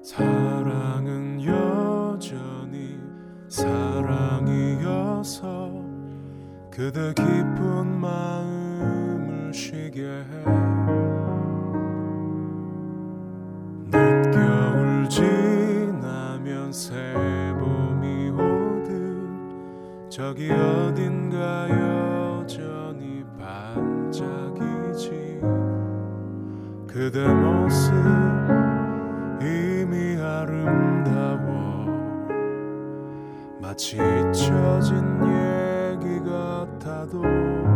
사랑은 여전히 사랑이어서 그대 깊은 마음을 쉬게 해. 늦겨울 지나면 새봄이 오듯 저기 어딘가 여전히 반짝이지. 그대 모습 이미 아름다워 마치 잊혀진 얘기 같아도